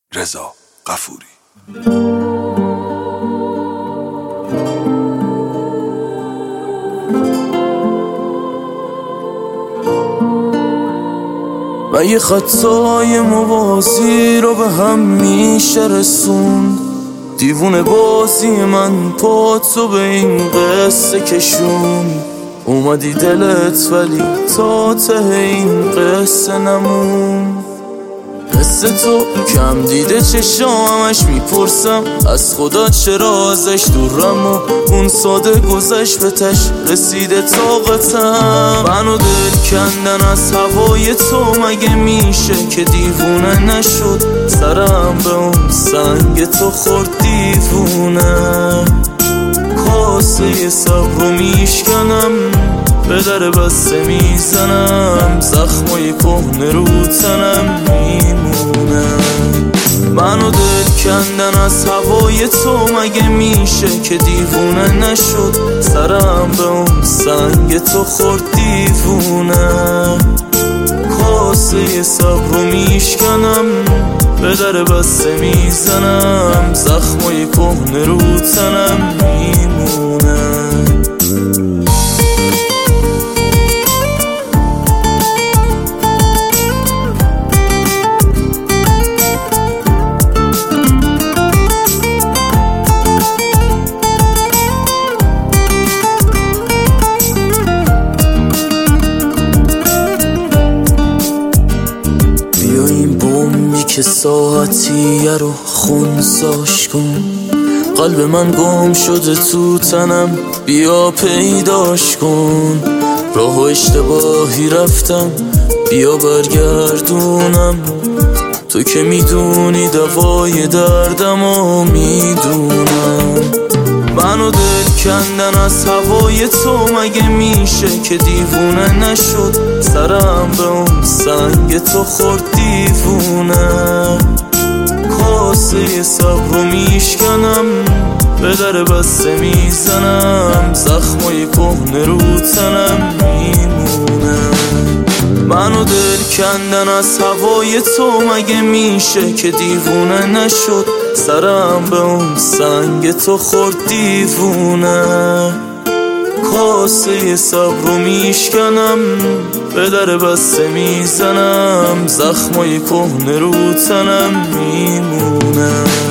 رضا غفوری. و یه خطای موازی رو به هم میشه رسوند، دیوونه بازی من پاتو به این قصه کشون. اومدی دلت ولی تا ته این قصه نمون. قصه تو کم دیده چشامش میپرسم از خدا چرا ازش دورم و اون ساده گذشت به تش رسیده طاقتم. منو دل کندن از هوای تو مگه میشه که دیوونه نشد سرم به اون سنگ تو خورد دیوونه. کاسه صبر رو میشکنم به در بسته میزنم، زخمای کهنه رو تنم میمونه. منو دل کندن از هوای تو مگه میشه که دیوونه نشد سرم به اون سنگ تو خورد دیوونه. کاسه صبر رو میشکنم به در بسته میزنم، زخمای کهنه رو تنم میمونه. که ساعتیه رو خونساش کن، قلب من گم شده تو تنم بیا پیداش کن. راه و اشتباهی رفتم بیا برگردونم، تو که میدونی دوای دردم و میدونم. منو دل کندن از هوای تو مگه میشه که دیوونه نشد سرم به اون سنگ تو خورد دیوونه. کاسه صبر رو میشکنم به در بسته میزنم، زخمای کهنه رو تنم میمونه. منو دل کندن از هوای تو مگه میشه که دیوونه نشد سرم به اون سنگ تو خورد دیوونه. کاسه صبر رو میشکنم به در بسته میزنم، زخمای کهنه رو تنم میمونه.